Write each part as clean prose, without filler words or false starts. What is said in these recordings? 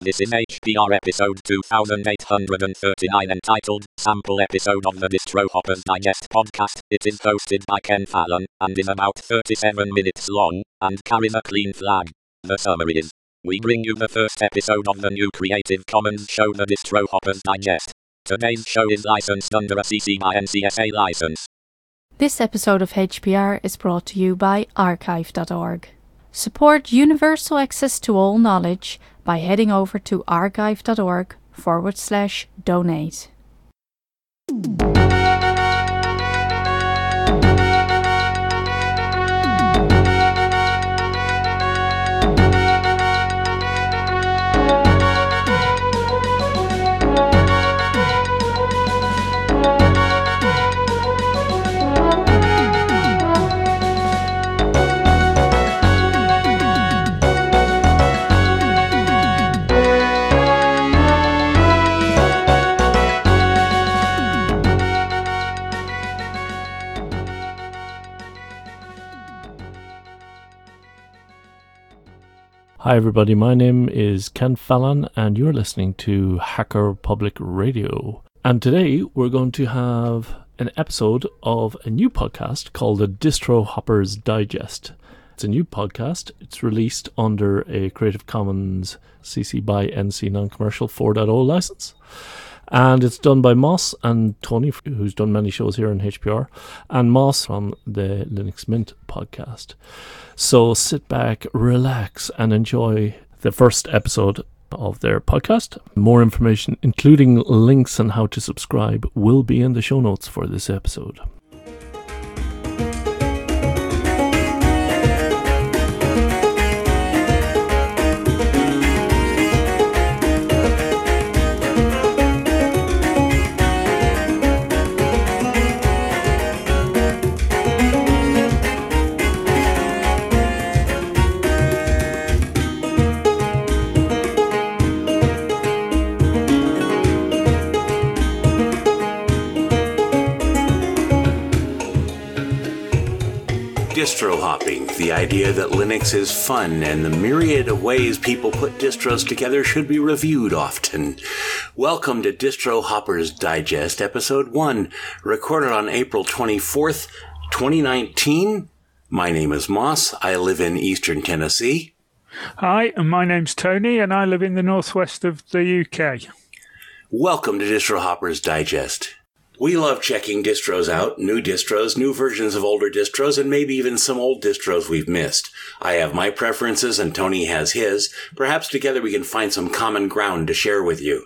This is HPR episode 2839 entitled Sample Episode of the Distro Hoppers Digest podcast. It is hosted by Ken Fallon and is about 37 minutes long and carries a clean flag. The summary is: we bring you the first episode of the new Creative Commons show, the Distro Hoppers Digest. Today's show is licensed under a CC by NCSA license. This episode of HPR is brought to you by archive.org. Support universal access to all knowledge by heading over to archive.org/donate. Hi everybody, my name is Ken Fallon and you're listening to Hacker Public Radio. And today we're going to have an episode of a new podcast called the Distro Hoppers Digest. It's a new podcast. It's released under a Creative Commons CC by NC Non-Commercial 4.0 license. And it's done by Moss and Tony, who's done many shows here on HPR, and Moss from the Linux Mint podcast. So sit back, relax, and enjoy the first episode of their podcast. More information, including links on how to subscribe, will be in the show notes for this episode. Distro hopping, the idea that Linux is fun and the myriad of ways people put distros together should be reviewed often. Welcome to Distro Hoppers Digest, Episode 1, recorded on April 24th, 2019. My name is Moss. I live in Eastern Tennessee. Hi, and my name's Tony, and I live in the northwest of the UK. Welcome to Distro Hoppers Digest. We love checking distros out, new versions of older distros, and maybe even some old distros we've missed. I have my preferences and Tony has his. Perhaps together we can find some common ground to share with you.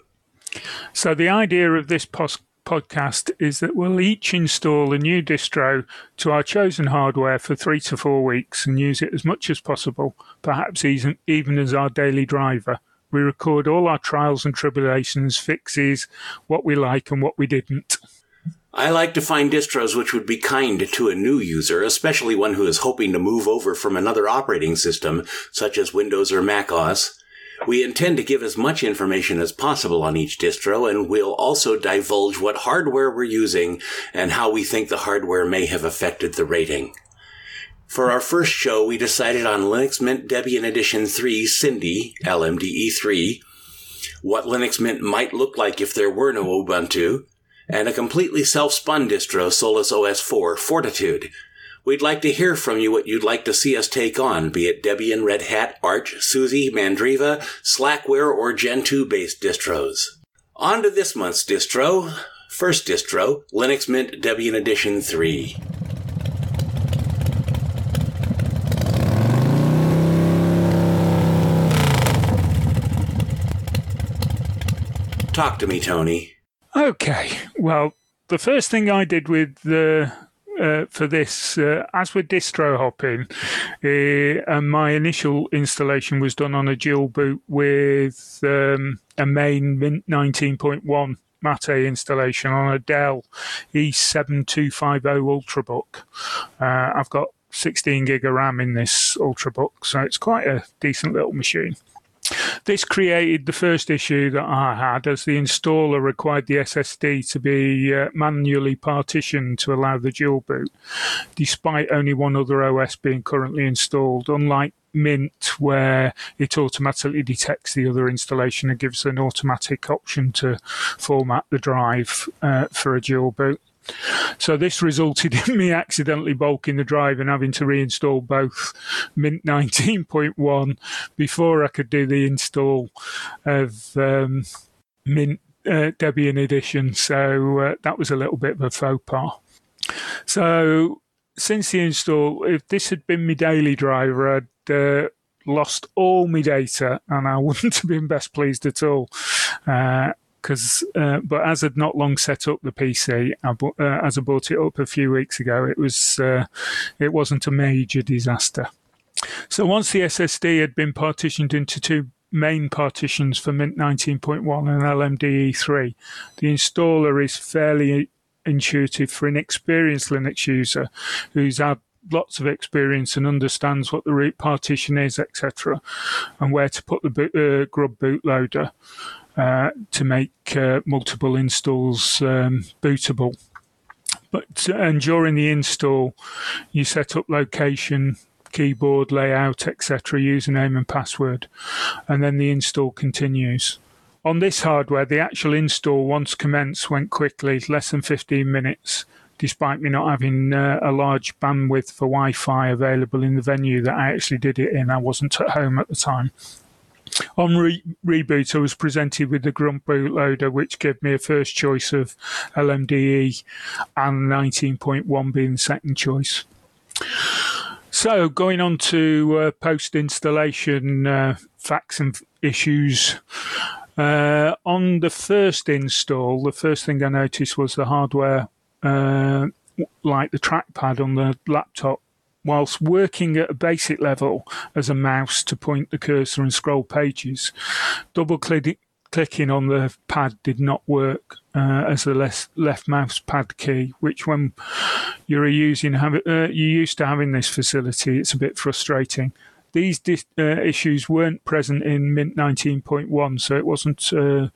So the idea of this podcast is that we'll each install a new distro to our chosen hardware for 3 to 4 weeks and use it as much as possible, perhaps even as our daily driver. We record all our trials and tribulations, fixes, what we like and what we didn't. I like to find distros which would be kind to a new user, especially one who is hoping to move over from another operating system, such as Windows or Mac OS. We intend to give as much information as possible on each distro, and we'll also divulge what hardware we're using and how we think the hardware may have affected the rating. For our first show, we decided on Linux Mint Debian Edition 3 Cindy, LMDE3, what Linux Mint might look like if there were no Ubuntu, and a completely self-spun distro, Solus OS 4 Fortitude. We'd like to hear from you what you'd like to see us take on, be it Debian, Red Hat, Arch, SUSE, Mandriva, Slackware, or Gen 2-based distros. On to this month's distro. First distro, Linux Mint Debian Edition 3. Talk to me, Tony. Okay, well, the first thing I did with for this, as with distro hopping, and my initial installation was done on a dual boot with a main Mint 19.1 Mate installation on a Dell E7250 Ultrabook. I've got 16 gig of RAM in this Ultrabook, so it's quite a decent little machine. This created the first issue that I had, as the installer required the SSD to be manually partitioned to allow the dual boot, despite only one other OS being currently installed, unlike Mint, where it automatically detects the other installation and gives an automatic option to format the drive for a dual boot. So this resulted in me accidentally bulking the drive and having to reinstall both Mint 19.1 before I could do the install of Mint Debian Edition. So that was a little bit of a faux pas. So since the install, if this had been my daily driver, I'd lost all my data and I wouldn't have been best pleased at all. But as I'd not long set up the PC, as I bought it up a few weeks ago, it wasn't a major disaster. So once the SSD had been partitioned into two main partitions for Mint 19.1 and LMDE3, the installer is fairly intuitive for an experienced Linux user who's had lots of experience and understands what the root partition is, etc., and where to put the grub bootloader to make multiple installs bootable. And during the install, you set up location, keyboard layout, etc., username and password, and then the install continues. On this hardware, the actual install, once commenced, went quickly, less than 15 minutes, despite me not having a large bandwidth for Wi-Fi available in the venue that I actually did it in. I wasn't at home at the time. On reboot, I was presented with the Grump bootloader, which gave me a first choice of LMDE and 19.1 being the second choice. So going on to post-installation facts and issues. On the first install, the first thing I noticed was the hardware, like the trackpad on the laptop, whilst working at a basic level as a mouse to point the cursor and scroll pages, double-clicking on the pad did not work as the left mouse pad key, which when you're used to having this facility, it's a bit frustrating. These issues weren't present in Mint 19.1, so it wasn't, a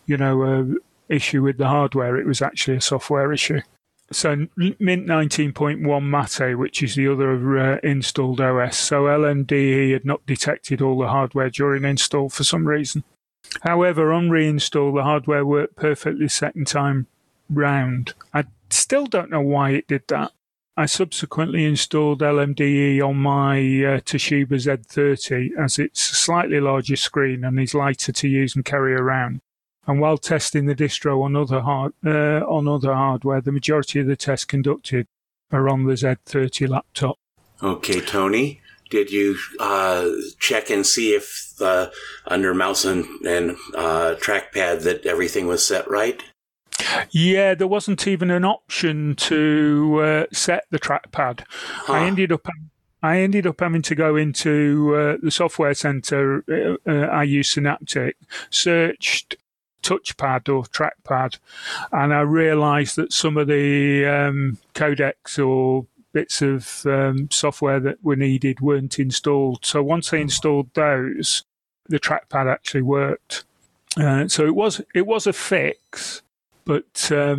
issue with the hardware. It was actually a software issue. So Mint 19.1 Mate, which is the other installed OS, so LMDE had not detected all the hardware during install for some reason. However, on reinstall, the hardware worked perfectly second time round. I still don't know why it did that. I subsequently installed LMDE on my Toshiba Z30 as it's a slightly larger screen and is lighter to use and carry around. And while testing the distro on other hardware, the majority of the tests conducted are on the Z30 laptop. Okay, Tony, did you check and see if under mouse and trackpad that everything was set right? Yeah, there wasn't even an option to set the trackpad. Huh. I ended up having to go into the software center. I use Synaptic, searched touchpad or trackpad, and I realized that some of the codecs or bits of software that were needed weren't installed. So once I installed those, the trackpad actually worked. So it was a fix, but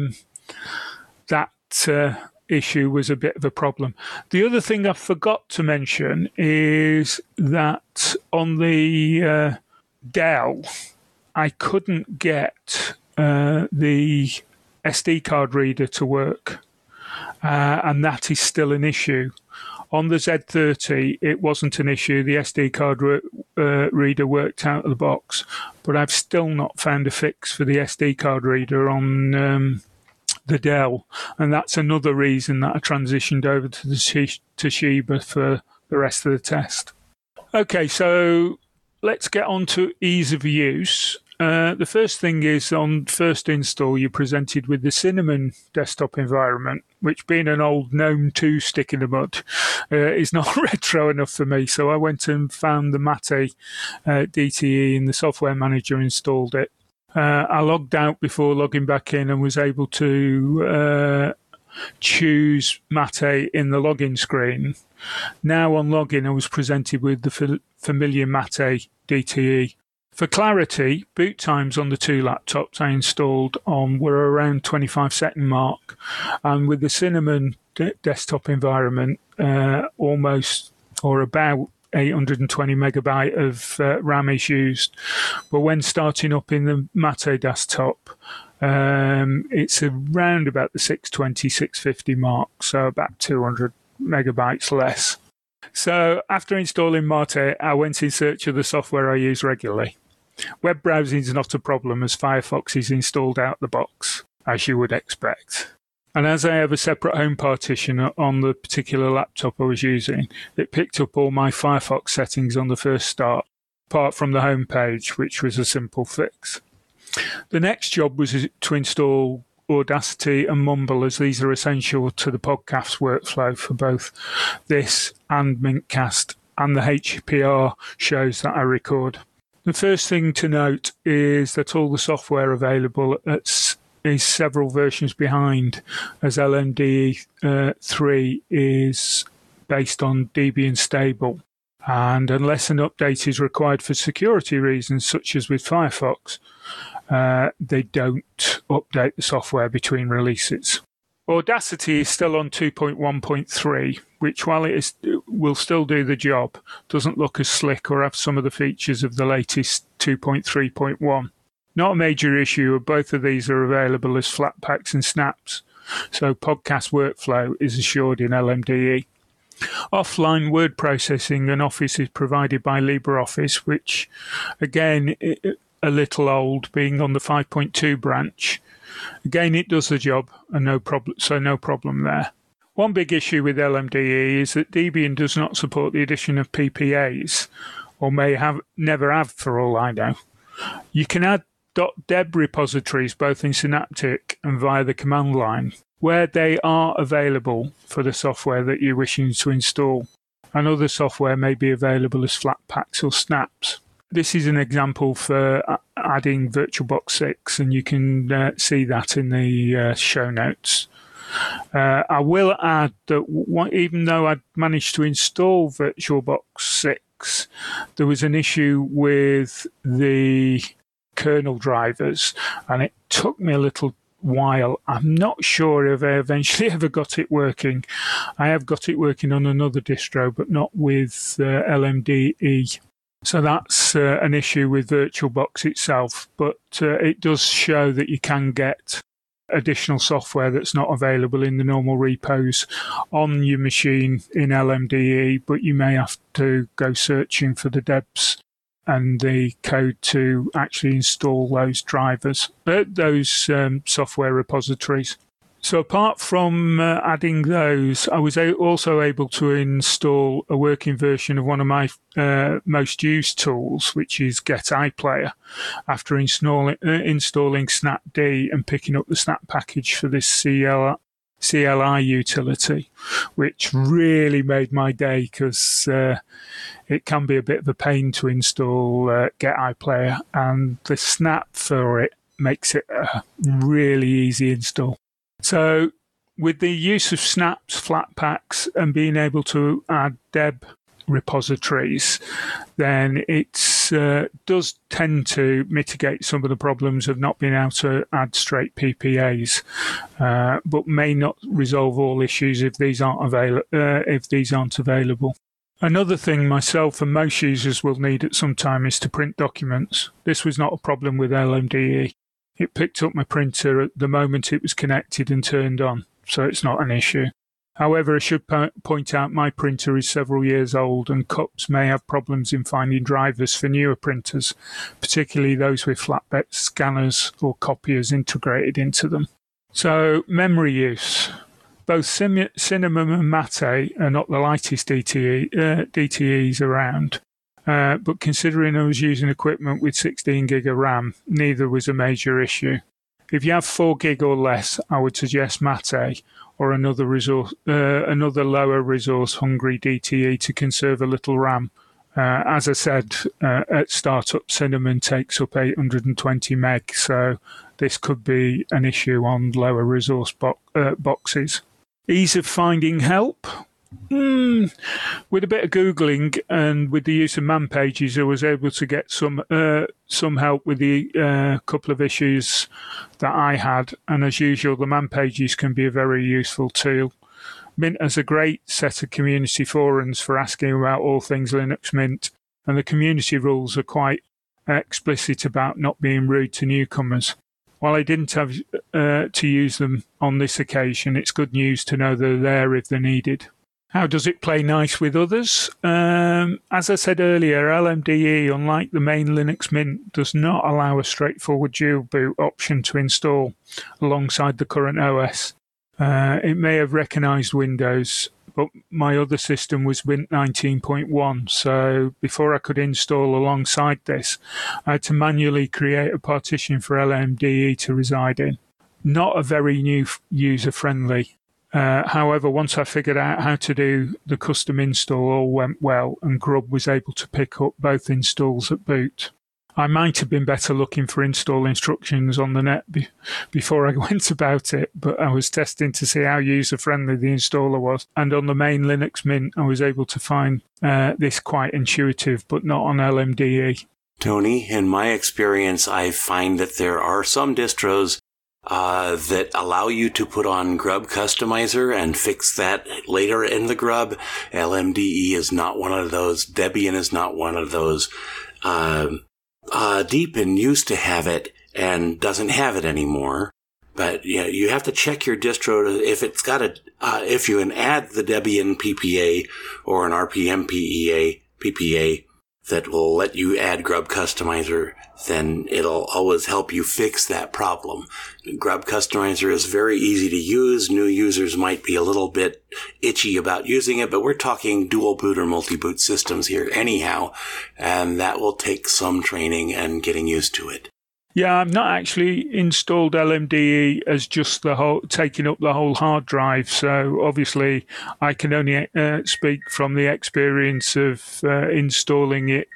that issue was a bit of a problem. The other thing I forgot to mention is that on the Dell, I couldn't get the SD card reader to work, and that is still an issue. On the Z30, it wasn't an issue. The SD card reader worked out of the box, but I've still not found a fix for the SD card reader on the Dell, and that's another reason that I transitioned over to the Toshiba for the rest of the test. Okay, so let's get on to ease of use. The first thing is, on first install, you're presented with the Cinnamon desktop environment, which, being an old GNOME 2 stick in the mud, is not retro enough for me. So I went and found the Mate DTE in the software manager, installed it. I logged out before logging back in and was able to choose Mate in the login screen. Now on login, I was presented with the familiar Mate DTE. For clarity, boot times on the two laptops I installed on were around 25-second mark, and with the Cinnamon desktop environment, almost or about 820 megabyte of RAM is used. But when starting up in the Mate desktop, it's around about the 620, 650 mark, so about 200 megabytes less. So after installing Mate, I went in search of the software I use regularly. Web browsing is not a problem as Firefox is installed out the box, as you would expect. And as I have a separate home partition on the particular laptop I was using, it picked up all my Firefox settings on the first start, apart from the home page, which was a simple fix. The next job was to install Audacity and Mumble, as these are essential to the podcast workflow for both this and Mintcast and the HPR shows that I record. The first thing to note is that all the software available is several versions behind, as LMDE 3 is based on Debian stable. And unless an update is required for security reasons, such as with Firefox, they don't update the software between releases. Audacity is still on 2.1.3, which, while it will still do the job, doesn't look as slick or have some of the features of the latest 2.3.1. Not a major issue, both of these are available as Flatpaks and snaps, so podcast workflow is assured in LMDE. Offline word processing and Office is provided by LibreOffice, which, again, a little old, being on the 5.2 branch. Again, it does the job, and no problem there. One big issue with LMDE is that Debian does not support the addition of PPAs, or never have for all I know. You can add .deb repositories both in Synaptic and via the command line, where they are available for the software that you're wishing to install, and other software may be available as Flatpaks or snaps. This is an example for adding VirtualBox 6, and you can see that in the show notes. I will add that even though I'd managed to install VirtualBox 6, there was an issue with the kernel drivers, and it took me a little while. I'm not sure if I eventually ever got it working. I have got it working on another distro, but not with LMDE. So that's an issue with VirtualBox itself, but it does show that you can get additional software that's not available in the normal repos on your machine in LMDE, but you may have to go searching for the debs and the code to actually install those drivers, those software repositories. So apart from adding those, I was also able to install a working version of one of my most used tools, which is Get iPlayer, after installing Snapd and picking up the Snap package for this CLI utility, which really made my day because it can be a bit of a pain to install Get iPlayer, and the Snap for it makes it a really easy install. So with the use of snaps, Flatpaks, and being able to add deb repositories, then it does tend to mitigate some of the problems of not being able to add straight PPAs, but may not resolve all issues if these aren't available. Another thing myself and most users will need at some time is to print documents. This was not a problem with LMDE. It picked up my printer at the moment it was connected and turned on, so it's not an issue. However, I should point out my printer is several years old, and CUPS may have problems in finding drivers for newer printers, particularly those with flatbed scanners or copiers integrated into them. So, memory use. Both Cinnamon and Mate are not the lightest DTEs around. But considering I was using equipment with 16 gig of RAM, neither was a major issue. If you have 4 gig or less, I would suggest Mate or another lower resource hungry DTE to conserve a little RAM. As I said, at startup, Cinnamon takes up 820 meg, so this could be an issue on lower resource boxes. Ease of finding help. With a bit of Googling and with the use of man pages, I was able to get some help with the couple of issues that I had. And as usual, the man pages can be a very useful tool. Mint has a great set of community forums for asking about all things Linux Mint, and the community rules are quite explicit about not being rude to newcomers. While I didn't have to use them on this occasion, it's good news to know they're there if they're needed. How does it play nice with others? As I said earlier, LMDE, unlike the main Linux Mint, does not allow a straightforward dual boot option to install alongside the current OS. It may have recognised Windows, but my other system was Mint 19.1, so before I could install alongside this, I had to manually create a partition for LMDE to reside in. Not a very new user-friendly. However, once I figured out how to do the custom install, all went well, and Grub was able to pick up both installs at boot. I might have been better looking for install instructions on the net before I went about it, but I was testing to see how user-friendly the installer was. And on the main Linux Mint, I was able to find this quite intuitive, but not on LMDE. Tony, in my experience, I find that there are some distros that allow you to put on Grub Customizer and fix that later in the Grub. LMDE is not one of those. Debian is not one of those. Deepin used to have it and doesn't have it anymore. But yeah, you have to check your distro if it's got if you can add the Debian PPA or an RPM PPA that will let you add Grub Customizer, then it'll always help you fix that problem. Grub Customizer is very easy to use. New users might be a little bit itchy about using it, but we're talking dual boot or multi-boot systems here anyhow, and that will take some training and getting used to it. Yeah, I've not actually installed LMDE as just taking up the whole hard drive. So obviously, I can only speak from the experience of installing it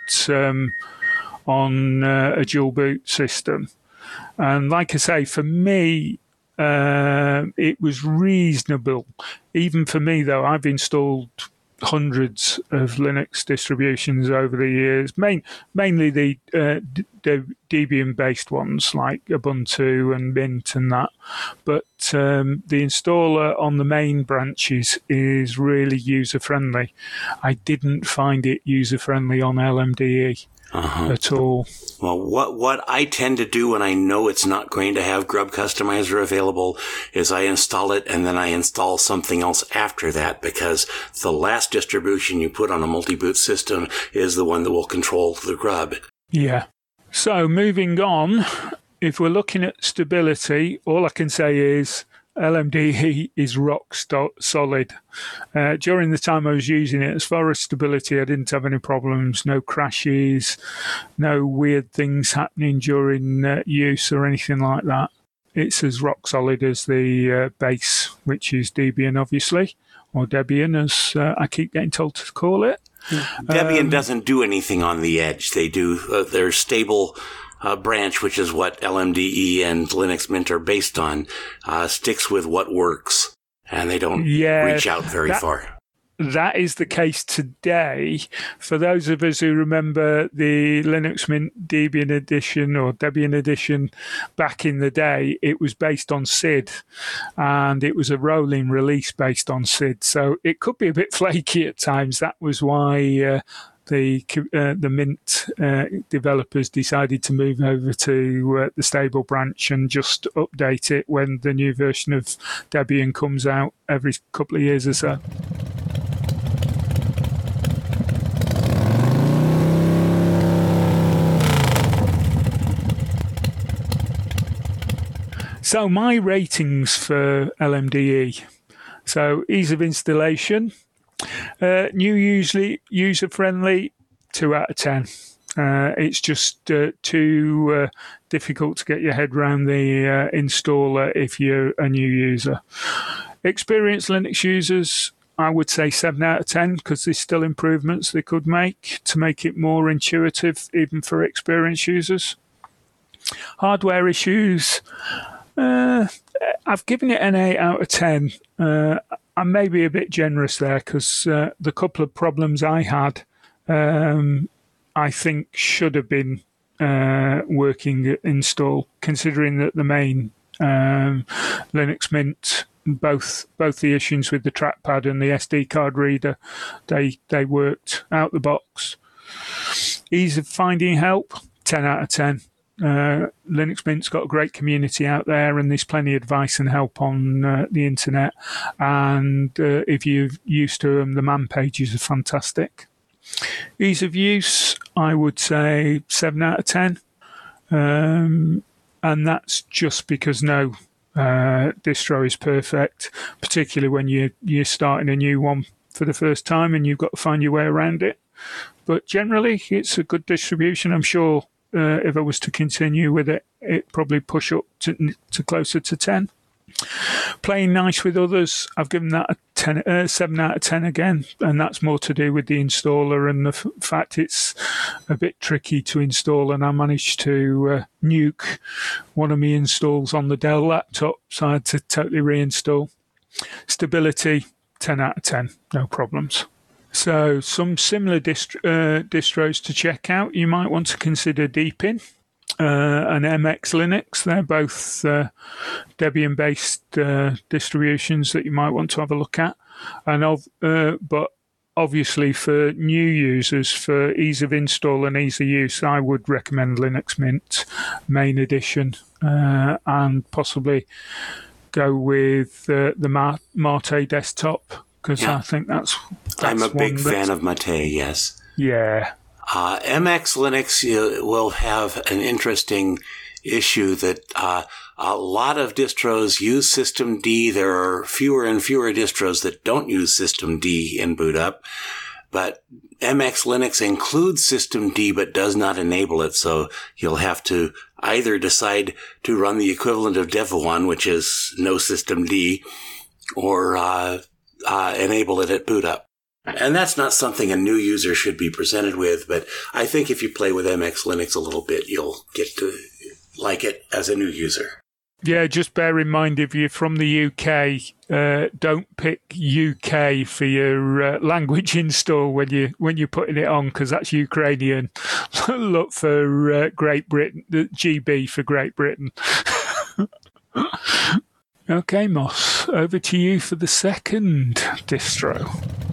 on a dual boot system. And like I say, for me, it was reasonable. Even for me, though, I've installed hundreds of Linux distributions over the years, mainly the Debian-based ones like Ubuntu and Mint and that. But the installer on the main branches is really user-friendly. I didn't find it user-friendly on LMDE. At all. Well, what I tend to do when I know it's not going to have Grub Customizer available is I install it and then I install something else after that, because the last distribution you put on a multi-boot system is the one that will control the Grub. Yeah. So moving on, if we're looking at stability, all I can say is LMDE is rock solid. During the time I was using it, as far as stability, I didn't have any problems, no crashes, no weird things happening during use or anything like that. It's as rock solid as the base, which is Debian, obviously, or Debian, as I keep getting told to call it. Debian doesn't do anything on the edge. They do their stable branch, which is what LMDE and Linux Mint are based on, sticks with what works, and they don't reach out very far. That is the case today. For those of us who remember the Linux Mint Debian edition or Debian edition back in the day, it was based on SID, and it was a rolling release based on SID. So it could be a bit flaky at times. That was why the Mint developers decided to move over to the stable branch and just update it when the new version of Debian comes out every couple of years or so. So my ratings for LMDE. So ease of installation. New user-friendly, 2 out of 10. It's just too difficult to get your head around the installer if you're a new user. Experienced Linux users, I would say 7 out of 10, because there's still improvements they could make to make it more intuitive, even for experienced users. Hardware issues, I've given it an 8 out of 10. I may be a bit generous there because the couple of problems I had, I think should have been working install, considering that the main Linux Mint, both the issues with the trackpad and the SD card reader, they worked out the box. Ease of finding help, 10 out of 10. Linux Mint's got a great community out there, and there's plenty of advice and help on the internet. And if you're used to them, the man pages are fantastic. Ease of use, I would say 7 out of 10. And that's just because no distro is perfect, particularly when you're starting a new one for the first time and you've got to find your way around it. But generally, it's a good distribution. I'm sure if I was to continue with it, it'd probably push up to closer to 10. Playing nice with others, I've given that a 7 out of 10 again, and that's more to do with the installer and the fact it's a bit tricky to install, and I managed to nuke one of my installs on the Dell laptop, so I had to totally reinstall. Stability, 10 out of 10, no problems. So some similar distros to check out. You might want to consider Deepin and MX Linux. They're both Debian-based distributions that you might want to have a look at. But obviously for new users, for ease of install and ease of use, I would recommend Linux Mint Main Edition and possibly go with the Mate desktop. Because I think that's I'm a big fan of Mate, yes. Yeah. MX Linux will have an interesting issue that a lot of distros use systemd. There are fewer and fewer distros that don't use systemd in boot up. But MX Linux includes systemd but does not enable it. So you'll have to either decide to run the equivalent of Devuan, which is no systemd, or enable it at boot up. And that's not something a new user should be presented with, but I think if you play with MX Linux a little bit, you'll get to like it as a new user. Yeah, just bear in mind if you're from the UK, don't pick UK for your language install when you're putting it on, because that's Ukrainian. Look for Great Britain, GB for Great Britain. Okay, Moss, over to you for the second distro.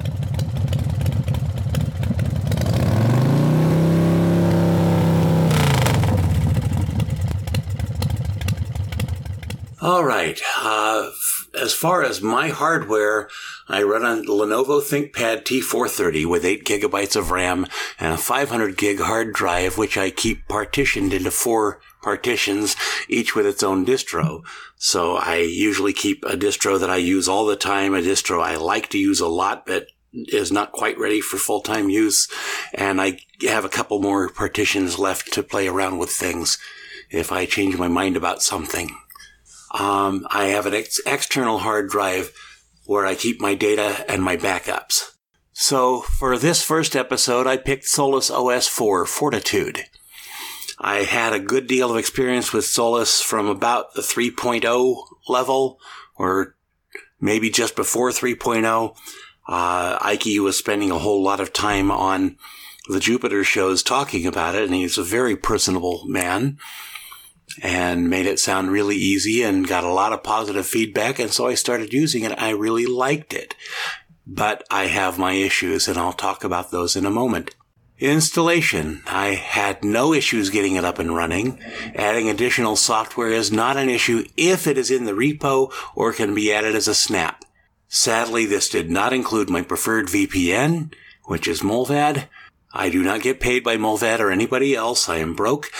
All right. As far as my hardware, I run a Lenovo ThinkPad T430 with 8 gigabytes of RAM and a 500 gig hard drive, which I keep partitioned into 4 partitions, each with its own distro. So I usually keep a distro that I use all the time, a distro I like to use a lot, but is not quite ready for full-time use. And I have a couple more partitions left to play around with things if I change my mind about something. I have an external hard drive where I keep my data and my backups. So for this first episode, I picked Solus OS 4 Fortitude. I had a good deal of experience with Solus from about the 3.0 level, or maybe just before 3.0. Ike was spending a whole lot of time on the Jupiter shows talking about it, and he's a very personable man and made it sound really easy and got a lot of positive feedback, and so I started using it. I really liked it, but I have my issues, and I'll talk about those in a moment. Installation. I had no issues getting it up and running. Adding additional software is not an issue if it is in the repo or can be added as a snap. Sadly, this did not include my preferred VPN, which is Mullvad. I do not get paid by Mullvad or anybody else. I am broke.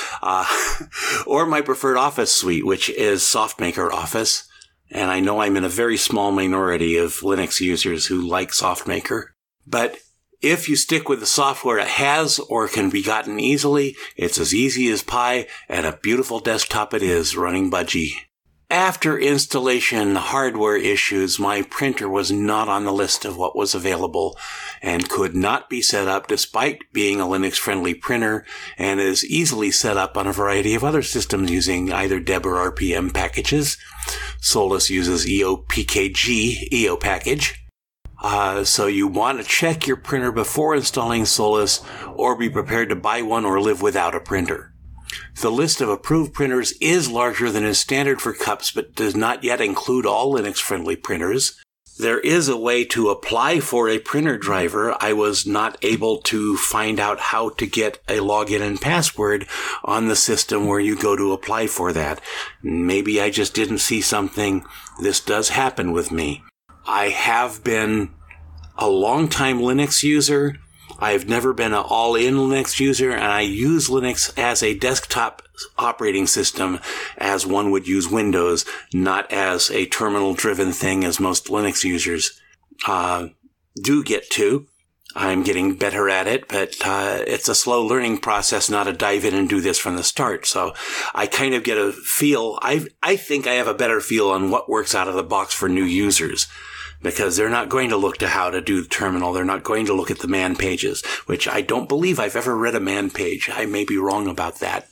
Or my preferred Office suite, which is SoftMaker Office. And I know I'm in a very small minority of Linux users who like SoftMaker. But if you stick with the software it has or can be gotten easily, it's as easy as pie, and a beautiful desktop it is running Budgie. After installation hardware issues, my printer was not on the list of what was available and could not be set up despite being a Linux-friendly printer, and is easily set up on a variety of other systems using either Deb or RPM packages. Solus uses EOPKG package. So you want to check your printer before installing Solus, or be prepared to buy one or live without a printer. The list of approved printers is larger than is standard for CUPS, but does not yet include all Linux-friendly printers. There is a way to apply for a printer driver. I was not able to find out how to get a login and password on the system where you go to apply for that. Maybe I just didn't see something. This does happen with me. I have been a long-time Linux user. I've never been an all-in Linux user, and I use Linux as a desktop operating system as one would use Windows, not as a terminal-driven thing as most Linux users do get to. I'm getting better at it, but it's a slow learning process, not a dive in and do this from the start. So I kind of get a feel. I think I have a better feel on what works out of the box for new users, because they're not going to look to how to do the terminal. They're not going to look at the man pages, which I don't believe I've ever read a man page. I may be wrong about that.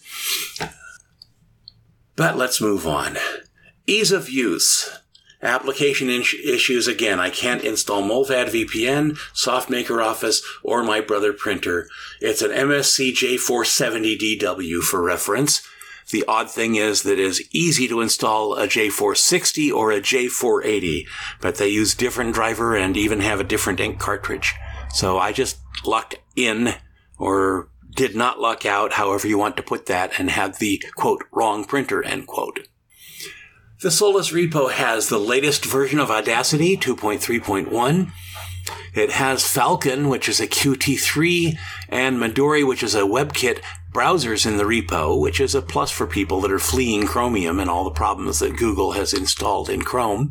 But let's move on. Ease of use. Application issues. Again, I can't install Mullvad VPN, SoftMaker Office, or my Brother printer. It's an MSC J470DW for reference. The odd thing is that it is easy to install a J460 or a J480, but they use different driver and even have a different ink cartridge. So I just lucked in, or did not luck out, however you want to put that, and had the, quote, wrong printer, end quote. The Solus repo has the latest version of Audacity, 2.3.1. It has Falcon, which is a Qt3, and Midori, which is a WebKit, browsers in the repo, which is a plus for people that are fleeing Chromium and all the problems that Google has installed in Chrome.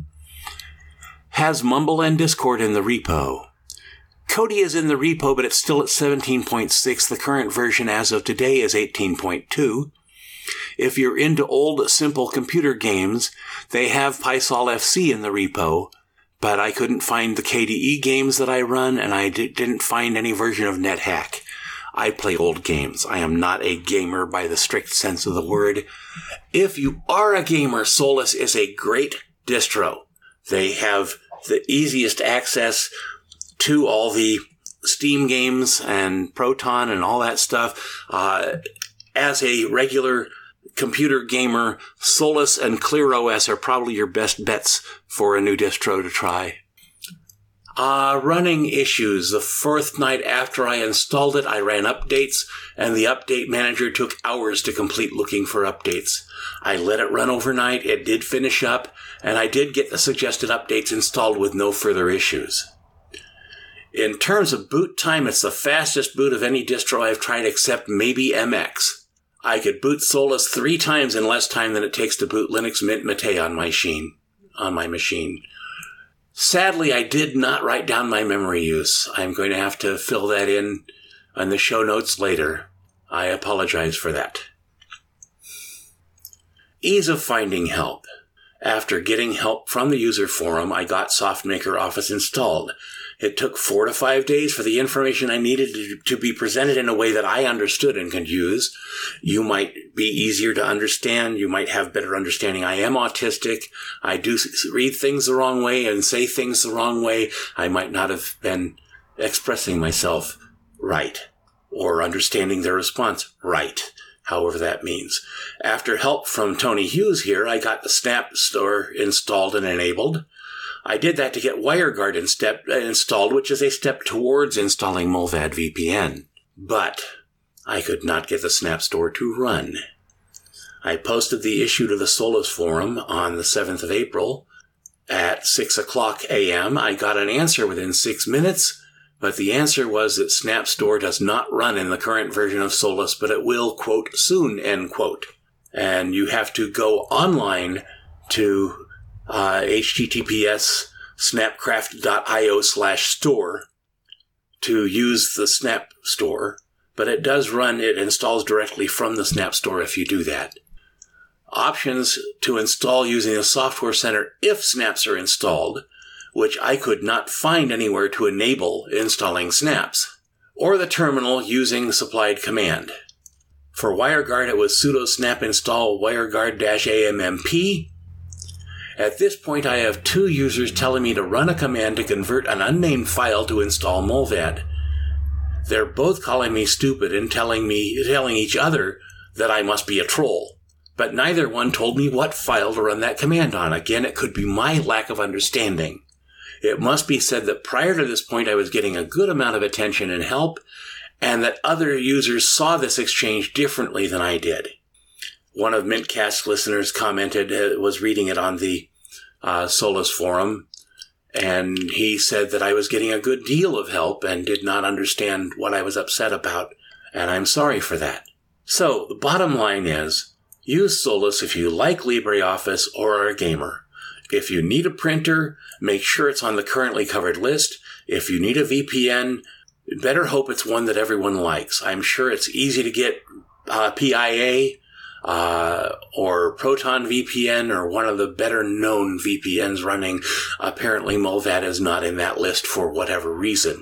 Has Mumble and Discord in the repo. Kodi is in the repo, but it's still at 17.6. The current version as of today is 18.2. If you're into old, simple computer games, they have Pysol FC in the repo, but I couldn't find the KDE games that I run, and I didn't find any version of NetHack. I play old games. I am not a gamer by the strict sense of the word. If you are a gamer, Solus is a great distro. They have the easiest access to all the Steam games and Proton and all that stuff. As a regular computer gamer, Solus and ClearOS are probably your best bets for a new distro to try. Running issues. The fourth night after I installed it, I ran updates, and the update manager took hours to complete looking for updates. I let it run overnight, it did finish up, and I did get the suggested updates installed with no further issues. In terms of boot time, it's the fastest boot of any distro I've tried except maybe MX. I could boot Solus 3 times in less time than it takes to boot Linux Mint Mate on my machine. Sadly, I did not write down my memory use. I'm going to have to fill that in on the show notes later. I apologize for that. Ease of finding help. After getting help from the user forum, I got SoftMaker Office installed. It took 4 to 5 days for the information I needed to be presented in a way that I understood and could use. You might be easier to understand. You might have better understanding. I am autistic. I do read things the wrong way and say things the wrong way. I might not have been expressing myself right or understanding their response right, however that means. After help from Tony Hughes here, I got the Snap Store installed and enabled. I did that to get WireGuard installed, which is a step towards installing Mullvad VPN. But I could not get the Snap Store to run. I posted the issue to the Solus forum on the 7th of April at 6:00 a.m. I got an answer within 6 minutes, but the answer was that Snap Store does not run in the current version of Solus, but it will, quote, soon, end quote. And you have to go online to https snapcraft.io/store to use the Snap Store, but it does run, it installs directly from the Snap Store if you do that. Options to install using the Software Center if snaps are installed, which I could not find anywhere to enable installing snaps, or the terminal using the supplied command. For WireGuard, it was sudo snap install WireGuard-ammp, At this point, I have 2 users telling me to run a command to convert an unnamed file to install Mullvad. They're both calling me stupid and telling each other that I must be a troll. But neither one told me what file to run that command on. Again, it could be my lack of understanding. It must be said that prior to this point, I was getting a good amount of attention and help, and that other users saw this exchange differently than I did. One of Mintcast listeners commented, was reading it on the Solus forum, and he said that I was getting a good deal of help and did not understand what I was upset about, and I'm sorry for that. So, the bottom line is, use Solus if you like LibreOffice or are a gamer. If you need a printer, make sure it's on the currently covered list. If you need a VPN, better hope it's one that everyone likes. I'm sure it's easy to get PIA or Proton VPN or one of the better known VPNs running. Apparently Mullvad is not in that list for whatever reason.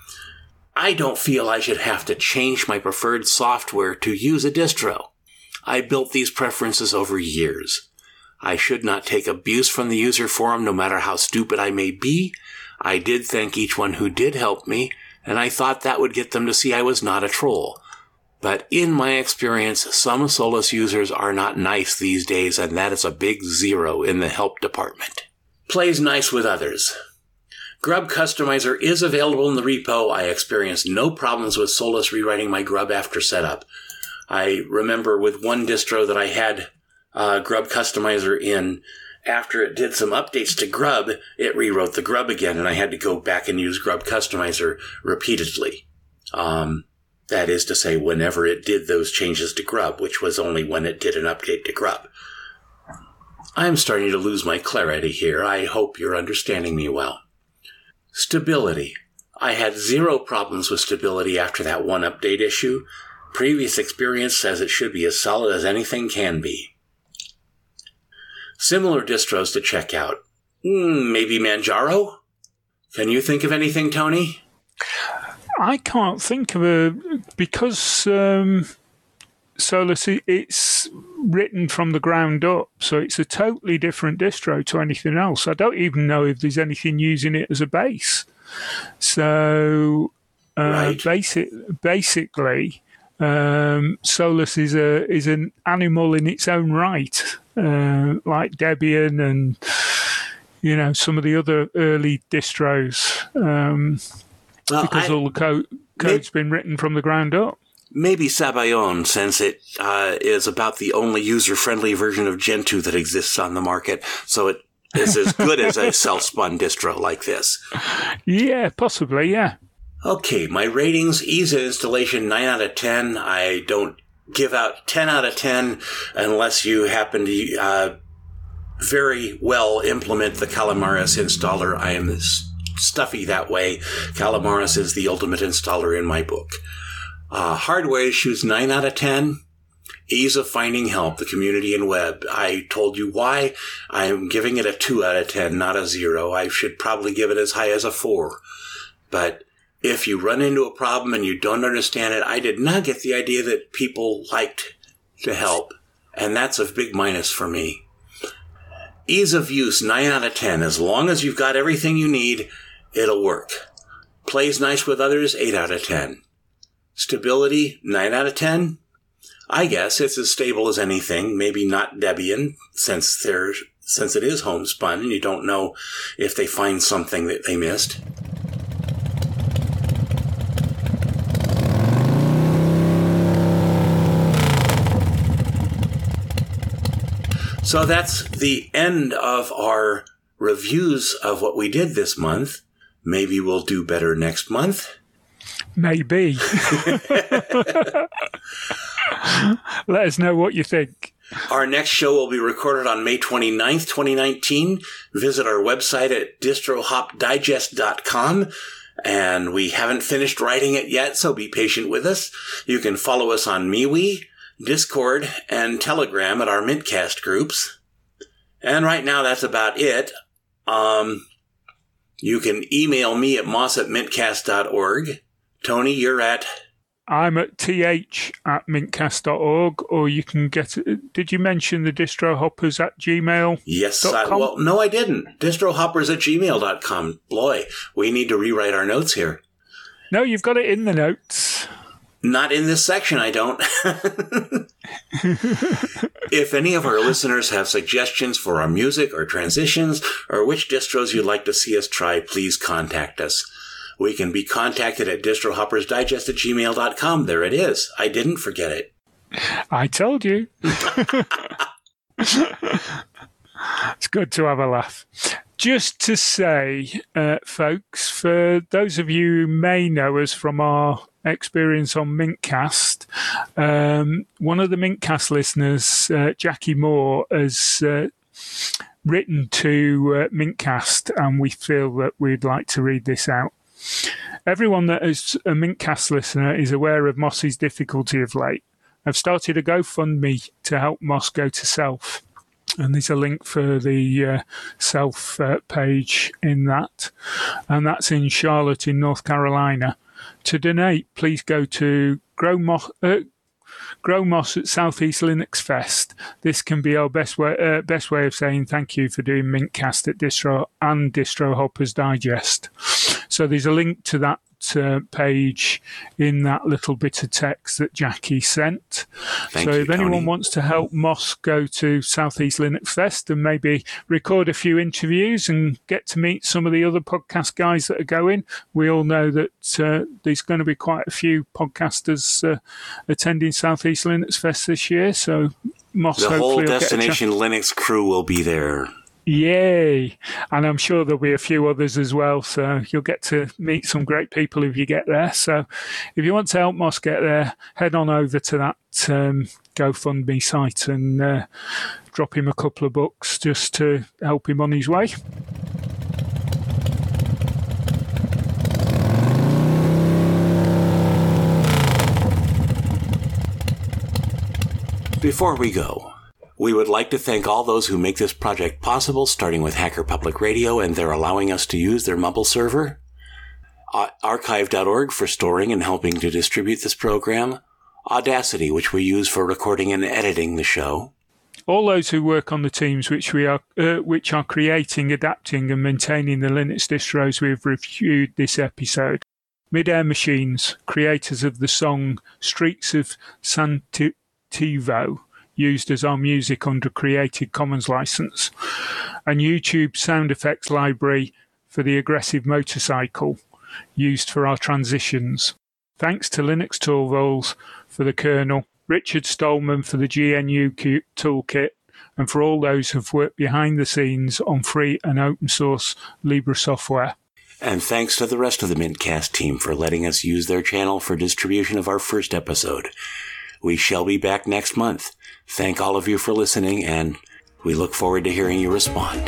I don't feel I should have to change my preferred software to use a distro. I built these preferences over years. I should not take abuse from the user forum, no matter how stupid I may be. I did thank each one who did help me, and I thought that would get them to see I was not a troll. But in my experience, some Solus users are not nice these days, and that is a big 0 in the help department. Plays nice with others. Grub Customizer is available in the repo. I experienced no problems with Solus rewriting my grub after setup. I remember with one distro that I had Grub Customizer in, after it did some updates to Grub, it rewrote the Grub again, and I had to go back and use Grub Customizer repeatedly. That is to say, whenever it did those changes to Grub, which was only when it did an update to Grub. I'm starting to lose my clarity here. I hope you're understanding me well. Stability. I had 0 problems with stability after that one update issue. Previous experience says it should be as solid as anything can be. Similar distros to check out. Maybe Manjaro? Can you think of anything, Tony? I can't think of because Solus, it's written from the ground up, so it's a totally different distro to anything else. I don't even know if there's anything using it as a base. So Right. basically, Solus is an animal in its own right, like Debian and some of the other early distros, because all the code's been written from the ground up. Maybe Sabayon, since it is about the only user-friendly version of Gentoo that exists on the market, so it is as good as a self-spun distro like this. Yeah, possibly, yeah. Okay, my ratings, ease of installation, 9 out of 10. I don't give out 10 out of 10 unless you happen to very well implement the Calamaris installer. I am stuffy that way. Calamaris is the ultimate installer in my book. Hardware issues, 9 out of 10. Ease of finding help, the community and web. I told you why. I am giving it a 2 out of 10, not a 0. I should probably give it as high as a 4. But if you run into a problem and you don't understand it, I did not get the idea that people liked to help. And that's a big minus for me. Ease of use, 9 out of 10. As long as you've got everything you need, it'll work. Plays nice with others, 8 out of 10. Stability, 9 out of 10. I guess it's as stable as anything. Maybe not Debian, since it is homespun and you don't know if they find something that they missed. So that's the end of our reviews of what we did this month. Maybe we'll do better next month. Maybe. Let us know what you think. Our next show will be recorded on May 29th, 2019. Visit our website at distrohopdigest.com. And we haven't finished writing it yet, so be patient with us. You can follow us on MeWe, Discord, and Telegram at our Mintcast groups. And right now, that's about it. You can email me at moss@mintcast.org. Tony, you're at... I'm at th@mintcast.org, or you can get it. Did you mention the distrohoppers at gmail.com? Yes. No, I didn't. Distrohoppers@gmail.com. Boy, we need to rewrite our notes here. No, you've got it in the notes. Not in this section, I don't. If any of our listeners have suggestions for our music or transitions, or which distros you'd like to see us try, please contact us. We can be contacted at distrohoppersdigest@gmail.com. There it is. I didn't forget it. I told you. It's good to have a laugh. Just to say, folks, for those of you who may know us from our experience on Mintcast, one of the Mintcast listeners, Jackie Moore, has written to Mintcast, and we feel that we'd like to read this out. Everyone that is a Mintcast listener is aware of Moss's difficulty of late. I've started a GoFundMe to help Moss go to self. And there's a link for the self page in that. And that's in Charlotte in North Carolina. To donate, please go to Grow Moss at Southeast Linux Fest. This can be our best way of saying thank you for doing Mintcast at Distro and Distro Hoppers Digest. So there's a link to that page in that little bit of text that Jackie sent. Thank you, if anyone Tony. wants to help Moss go to Southeast Linux Fest and maybe record a few interviews and get to meet some of the other podcast guys that are going, we all know that there's going to be quite a few podcasters attending Southeast Linux Fest this year. So Moss, the whole hopefully Destination Linux crew will be there. Yay! And I'm sure there'll be a few others as well, so you'll get to meet some great people if you get there. So if you want to help Moss get there, head on over to that GoFundMe site and drop him a couple of bucks just to help him on his way. Before we go, we would like to thank all those who make this project possible, starting with Hacker Public Radio and their allowing us to use their Mumble server, archive.org for storing and helping to distribute this program, Audacity, which we use for recording and editing the show. All those who work on the teams which are creating, adapting and maintaining the Linux distros we have reviewed this episode. Midair Machines, creators of the song Streets of Santivo, used as our music under Creative Commons license, and YouTube sound effects library for the aggressive motorcycle used for our transitions. Thanks to Linux Toolroles for the kernel, Richard Stallman for the GNU toolkit, and for all those who've worked behind the scenes on free and open source Libre software. And thanks to the rest of the Mintcast team for letting us use their channel for distribution of our first episode. We shall be back next month. Thank all of you for listening, and we look forward to hearing you respond.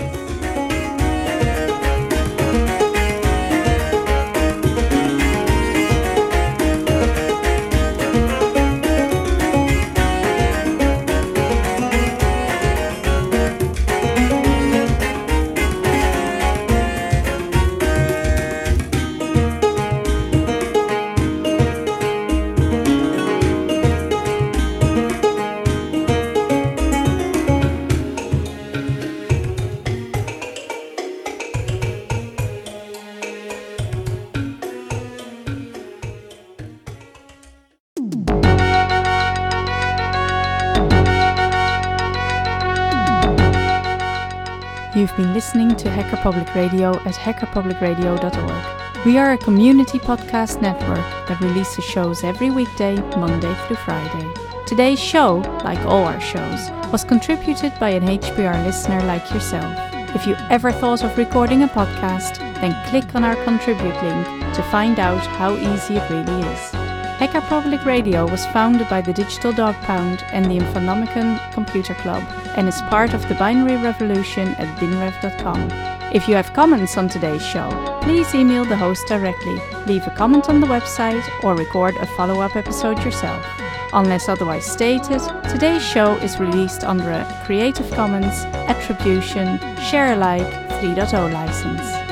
You've been listening to Hacker Public Radio at hackerpublicradio.org. We are a community podcast network that releases shows every weekday, Monday through Friday. Today's show, like all our shows, was contributed by an HPR listener like yourself. If you ever thought of recording a podcast, then click on our contribute link to find out how easy it really is. Hacker Public Radio was founded by the Digital Dog Pound and the Infonomicon Computer Club and is part of the binary revolution at binrev.com. If you have comments on today's show, please email the host directly, leave a comment on the website, or record a follow-up episode yourself. Unless otherwise stated, today's show is released under a Creative Commons Attribution Share Alike 3.0 license.